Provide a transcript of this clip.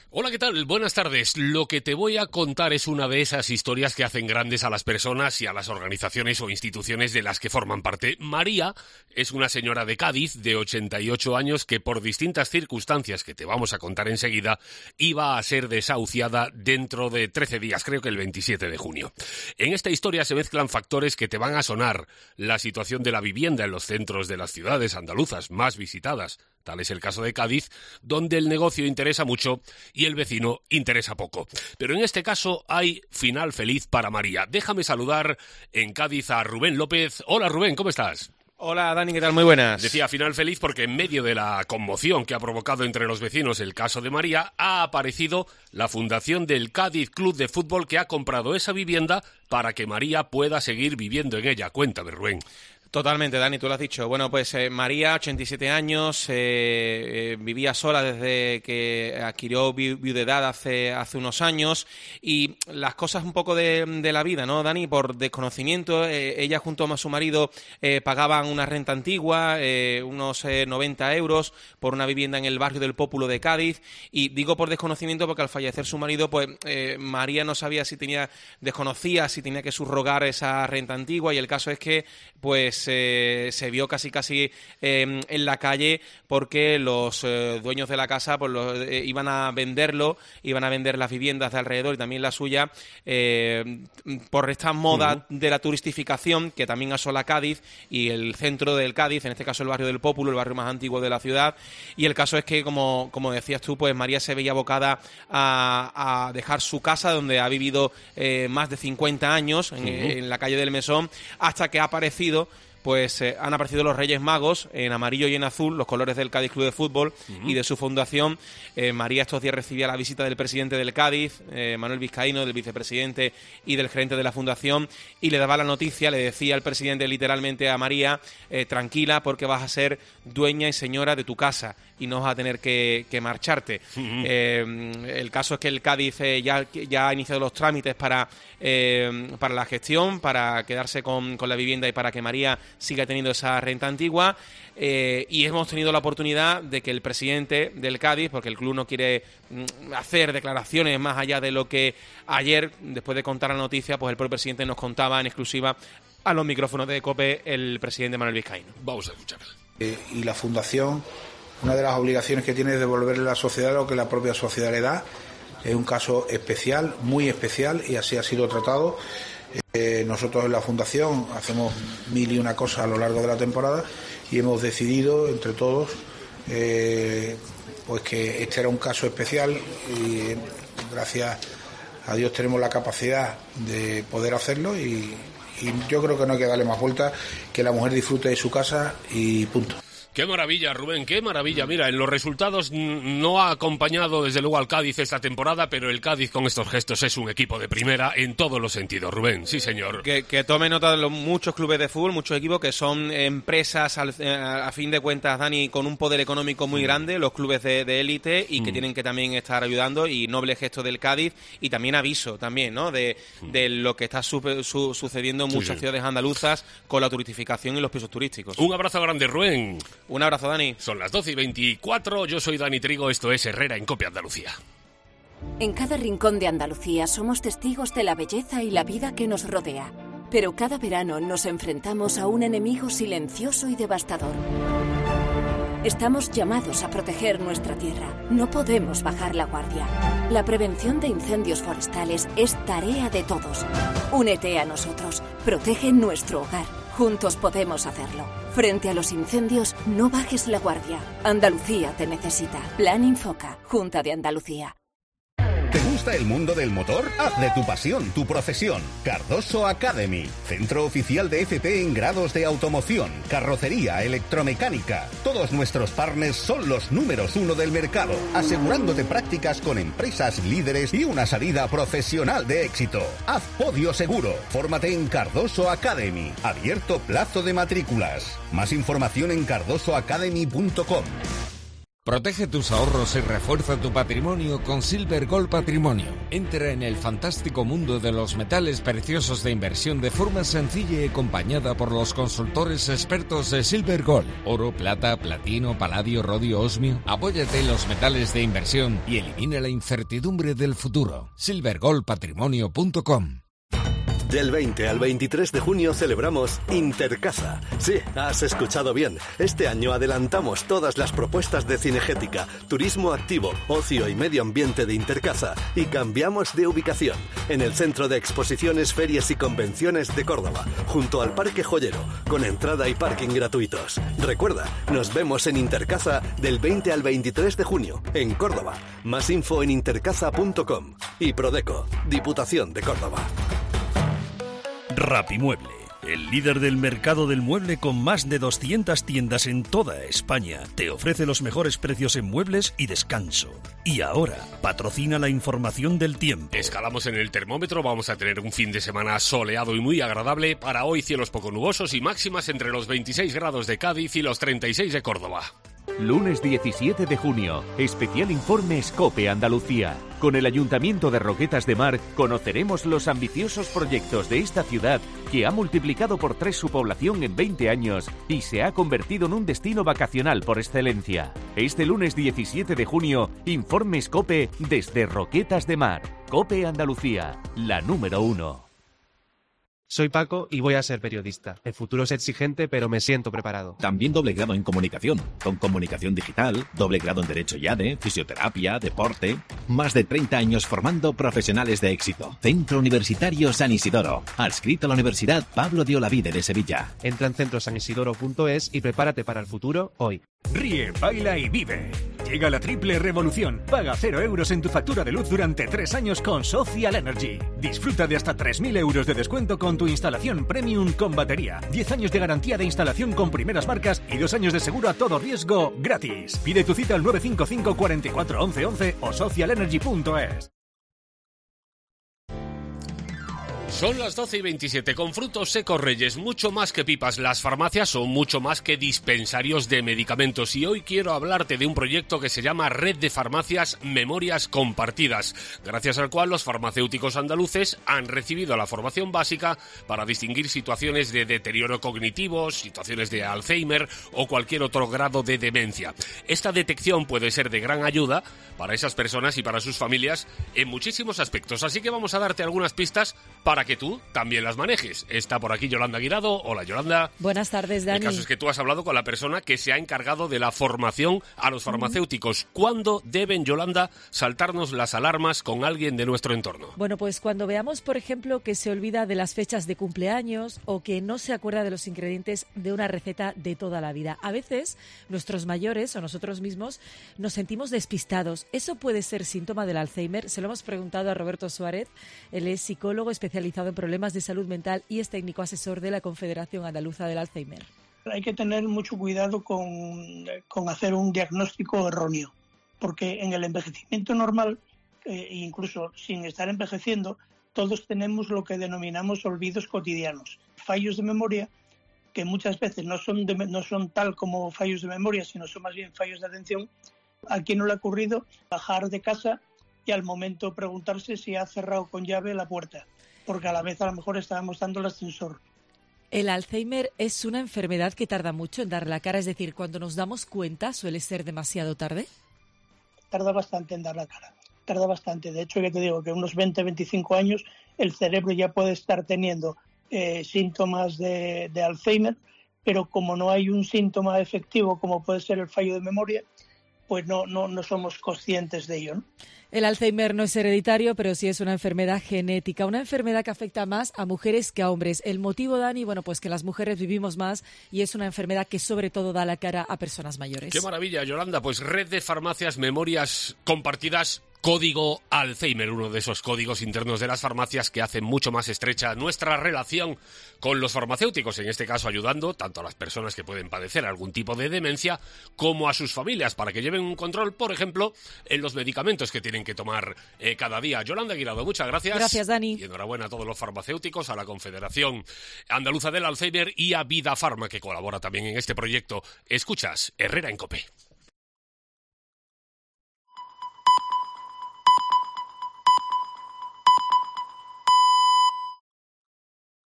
Hola, ¿qué tal? Buenas tardes. Lo que te voy a contar es una de esas historias que hacen grandes a las personas y a las organizaciones o instituciones de las que forman parte. María es una señora de Cádiz de 88 años que por distintas circunstancias que te vamos a contar enseguida iba a ser desahuciada dentro de 13 días, creo que el 27 de junio. En esta historia se mezclan factores que te van a sonar: la situación de la vivienda en los centros de las ciudades andaluzas más visitadas, tal es el caso de Cádiz, donde el negocio interesa mucho y el vecino interesa poco. Pero en este caso hay final feliz para María. Déjame saludar en Cádiz a Rubén López. Hola Rubén, ¿cómo estás? Hola Dani, ¿qué tal? Muy buenas. Decía final feliz porque en medio de la conmoción que ha provocado entre los vecinos el caso de María, ha aparecido la fundación del Cádiz Club de Fútbol, que ha comprado esa vivienda para que María pueda seguir viviendo en ella. Cuéntame, Rubén. Totalmente, Dani, tú lo has dicho. Bueno, pues María, 87 años, vivía sola desde que adquirió viudedad hace unos años, y las cosas un poco de la vida, ¿no, Dani? Por desconocimiento, ella junto a su marido pagaban una renta antigua, unos 90 euros por una vivienda en el barrio del Pópulo de Cádiz, y digo por desconocimiento porque al fallecer su marido, pues María no sabía desconocía si tenía que subrogar esa renta antigua, y el caso es que pues se vio casi en la calle porque los dueños de la casa pues iban a vender las viviendas de alrededor y también la suya por esta moda de la turistificación que también asola Cádiz y el centro del Cádiz, en este caso el barrio del Pópulo, el barrio más antiguo de la ciudad. Y el caso es que, como decías tú, pues María se veía abocada a dejar su casa donde ha vivido más de 50 años en la calle del Mesón, hasta que ha aparecido pues han aparecido los Reyes Magos en amarillo y en azul, los colores del Cádiz Club de Fútbol y de su fundación. María estos días recibía la visita del presidente del Cádiz, Manuel Vizcaíno, del vicepresidente y del gerente de la fundación, y le daba la noticia, le decía al presidente literalmente a María, tranquila, porque vas a ser dueña y señora de tu casa y no vas a tener que marcharte. El caso es que el Cádiz ya ha iniciado los trámites para la gestión, para quedarse con la vivienda y para que María siga teniendo esa renta antigua, y hemos tenido la oportunidad de que el presidente del Cádiz, porque el club no quiere hacer declaraciones más allá de lo que ayer, después de contar la noticia, pues el propio presidente nos contaba en exclusiva a los micrófonos de COPE el presidente Manuel Vizcaíno. Vamos a escuchar. Y la fundación, una de las obligaciones que tiene es devolverle a la sociedad lo que la propia sociedad le da. Es un caso especial, muy especial, y así ha sido tratado. Nosotros en la fundación hacemos mil y una cosas a lo largo de la temporada y hemos decidido entre todos pues que este era un caso especial, y gracias a Dios tenemos la capacidad de poder hacerlo, y yo creo que no hay que darle más vueltas, que la mujer disfrute de su casa y punto. ¡Qué maravilla, Rubén! ¡Qué maravilla! Mira, en los resultados no ha acompañado desde luego al Cádiz esta temporada, pero el Cádiz con estos gestos es un equipo de primera en todos los sentidos, Rubén. Sí, señor. Que tome nota de los muchos clubes de fútbol, muchos equipos que son empresas, a fin de cuentas, Dani, con un poder económico muy grande, los clubes de élite, y que tienen que también estar ayudando, y noble gesto del Cádiz, y también aviso también, ¿no?, de lo que está sucediendo en muchas ciudades andaluzas con la turistificación y los pisos turísticos. Un abrazo grande, Rubén. Un abrazo, Dani. Son las 12:24, yo soy Dani Trigo, esto es Herrera en Cope Andalucía. En cada rincón de Andalucía somos testigos de la belleza y la vida que nos rodea. Pero cada verano nos enfrentamos a un enemigo silencioso y devastador. Estamos llamados a proteger nuestra tierra. No podemos bajar la guardia. La prevención de incendios forestales es tarea de todos. Únete a nosotros. Protege nuestro hogar. Juntos podemos hacerlo. Frente a los incendios, no bajes la guardia. Andalucía te necesita. Plan Infoca, Junta de Andalucía. ¿Te gusta el mundo del motor? Haz de tu pasión tu profesión. Cardoso Academy, centro oficial de FP en grados de automoción, carrocería, electromecánica. Todos nuestros partners son los números 1 del mercado, asegurándote prácticas con empresas líderes y una salida profesional de éxito. Haz podio seguro. Fórmate en Cardoso Academy. Abierto plazo de matrículas. Más información en cardosoacademy.com. Protege tus ahorros y refuerza tu patrimonio con Silver Gold Patrimonio. Entra en el fantástico mundo de los metales preciosos de inversión de forma sencilla y acompañada por los consultores expertos de Silver Gold. Oro, plata, platino, paladio, rodio, osmio. Apóyate en los metales de inversión y elimina la incertidumbre del futuro. silvergoldpatrimonio.com. Del 20 al 23 de junio celebramos Intercasa. Sí, has escuchado bien. Este año adelantamos todas las propuestas de cinegética, turismo activo, ocio y medio ambiente de Intercasa y cambiamos de ubicación en el Centro de Exposiciones, Ferias y Convenciones de Córdoba, junto al Parque Joyero, con entrada y parking gratuitos. Recuerda, nos vemos en Intercasa del 20 al 23 de junio, en Córdoba. Más info en intercasa.com. Y Prodeco, Diputación de Córdoba. Rapimueble, el líder del mercado del mueble con más de 200 tiendas en toda España, te ofrece los mejores precios en muebles y descanso. Y ahora, patrocina la información del tiempo. Escalamos en el termómetro, vamos a tener un fin de semana soleado y muy agradable. Para hoy, cielos poco nubosos y máximas entre los 26 grados de Cádiz y los 36 de Córdoba. Lunes 17 de junio, especial informe Scope Andalucía. Con el Ayuntamiento de Roquetas de Mar conoceremos los ambiciosos proyectos de esta ciudad que ha multiplicado por 3 su población en 20 años y se ha convertido en un destino vacacional por excelencia. Este lunes 17 de junio, informe Scope desde Roquetas de Mar. Cope Andalucía, la número 1. Soy Paco y voy a ser periodista. El futuro es exigente, pero me siento preparado. También doble grado en comunicación, con comunicación digital, doble grado en Derecho IADE, fisioterapia, deporte. Más de 30 años formando profesionales de éxito. Centro Universitario San Isidoro. Adscrito a la Universidad Pablo de Olavide de Sevilla. Entra en centrosanisidoro.es y prepárate para el futuro hoy. Ríe, baila y vive. Llega la triple revolución. Paga 0 euros en tu factura de luz durante 3 años con Social Energy. Disfruta de hasta 3.000 euros de descuento con tu instalación premium con batería. 10 años de garantía de instalación con primeras marcas y 2 años de seguro a todo riesgo gratis. Pide tu cita al 955 44 11 11 o socialenergy.es. Son las 12:27. Con Frutos Secos Reyes, mucho más que pipas, las farmacias son mucho más que dispensarios de medicamentos. Y hoy quiero hablarte de un proyecto que se llama Red de Farmacias Memorias Compartidas, gracias al cual los farmacéuticos andaluces han recibido la formación básica para distinguir situaciones de deterioro cognitivo, situaciones de Alzheimer o cualquier otro grado de demencia. Esta detección puede ser de gran ayuda para esas personas y para sus familias en muchísimos aspectos. Así que vamos a darte algunas pistas para que tú también las manejes. Está por aquí Yolanda Guirado. Hola, Yolanda. Buenas tardes, Dani. El caso es que tú has hablado con la persona que se ha encargado de la formación a los farmacéuticos. ¿Cuándo deben, Yolanda, saltarnos las alarmas con alguien de nuestro entorno? Bueno, pues cuando veamos, por ejemplo, que se olvida de las fechas de cumpleaños o que no se acuerda de los ingredientes de una receta de toda la vida. A veces, nuestros mayores o nosotros mismos nos sentimos despistados. ¿Eso puede ser síntoma del Alzheimer? Se lo hemos preguntado a Roberto Suárez. Él es psicólogo especializado en problemas de salud mental y es técnico asesor de la Confederación Andaluza del Alzheimer. Hay que tener mucho cuidado con hacer un diagnóstico erróneo, porque en el envejecimiento normal, incluso sin estar envejeciendo, todos tenemos lo que denominamos olvidos cotidianos, fallos de memoria que muchas veces no son tal como fallos de memoria, sino son más bien fallos de atención. ¿A quién no le ha ocurrido bajar de casa y al momento preguntarse si ha cerrado con llave la puerta? Porque a la vez a lo mejor estábamos dando el ascensor. El Alzheimer es una enfermedad que tarda mucho en dar la cara, es decir, cuando nos damos cuenta suele ser demasiado tarde. Tarda bastante en dar la cara, tarda bastante. De hecho, ya te digo que unos 20-25 años el cerebro ya puede estar teniendo síntomas de Alzheimer, pero como no hay un síntoma efectivo como puede ser el fallo de memoria, pues no somos conscientes de ello, ¿no? El Alzheimer no es hereditario, pero sí es una enfermedad genética, una enfermedad que afecta más a mujeres que a hombres. El motivo, Dani, bueno, pues que las mujeres vivimos más y es una enfermedad que sobre todo da la cara a personas mayores. ¡Qué maravilla, Yolanda! Pues Red de Farmacias Memorias Compartidas, código Alzheimer, uno de esos códigos internos de las farmacias que hacen mucho más estrecha nuestra relación con los farmacéuticos, en este caso ayudando tanto a las personas que pueden padecer algún tipo de demencia como a sus familias para que lleven un control, por ejemplo, en los medicamentos que tienen que tomar cada día. Yolanda Guirado, muchas gracias. Gracias, Dani. Y enhorabuena a todos los farmacéuticos, a la Confederación Andaluza del Alzheimer y a Vida Farma, que colabora también en este proyecto. Escuchas Herrera en COPE.